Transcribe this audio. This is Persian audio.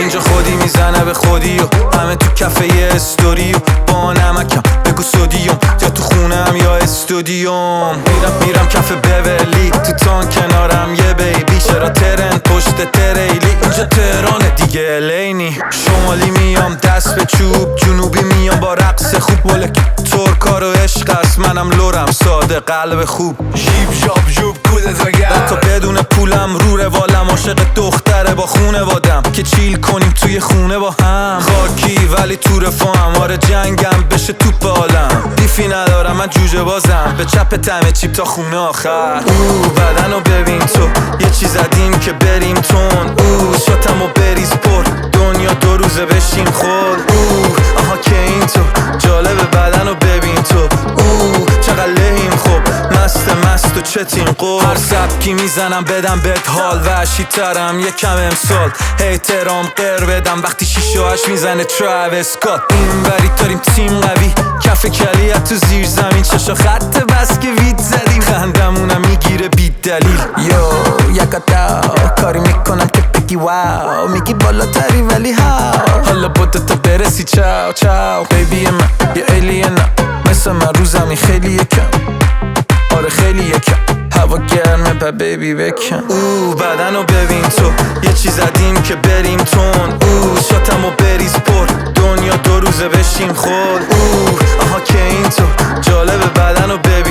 اینجا خودی میزنه به خودی و همه تو کفه یه استوری و با نمکم بگو سودیوم یا تو خونم یا استودیوم. میرم کف بولی تو تان کنارم یه بیبی، چرا ترن پشت تریلی اینجا تهرانه دیگه الینی. شمالی میام دست به چوب، جنوبی میام با رقص خوب، ولک ترکا رو عشق است منم لورم ساده قلب خوب. جیب جاب جوب کودت وگر تا بدون پولم رو روالم، عاشق دختره با خونوادم که چیل کنیم توی خونه با هم. خاکی ولی تو رفاهم، آره جنگم بشه توپ عالم. بیفی ندارم من جوجه بازم، به چپ تمه چیپ تا خونه آخر. بدن رو ببین تو یه چیز زدیم که بریم تون. شاتم و بریز پر دنیا دو روزه بشیم خود. آها که این تو جالب بدن رو ببین تو. چقدر لحیم خوب مست و چتین قول. هر سبکی میزنم بدم بهت حال، وحشی ترم یکم امسال. احترام قر بدم وقتی 6 و 8 میزنه تراویس اسکات. این بری داریم تیم قوی، کف کلیت تو زیر زمین، چشا خط بس که وید زدیم. خندمونم میگیره بی دلیل. یکتا کاری میکنم که بگی واو، میگی بالاتری ولی هاو. حالا بوده تا برسی چاو چاو. بیبی من یه ایلینم، مثل من رو زمین خیلی یکم، آره خیلی یکم. هوا گرمه با بیبی بکن. بدن رو ببین تو یه چیز زدیم که بریم تون. شاتم و بریز پر دنیا دو روزه بشیم خود. آها که این تو جالب بدن رو ببین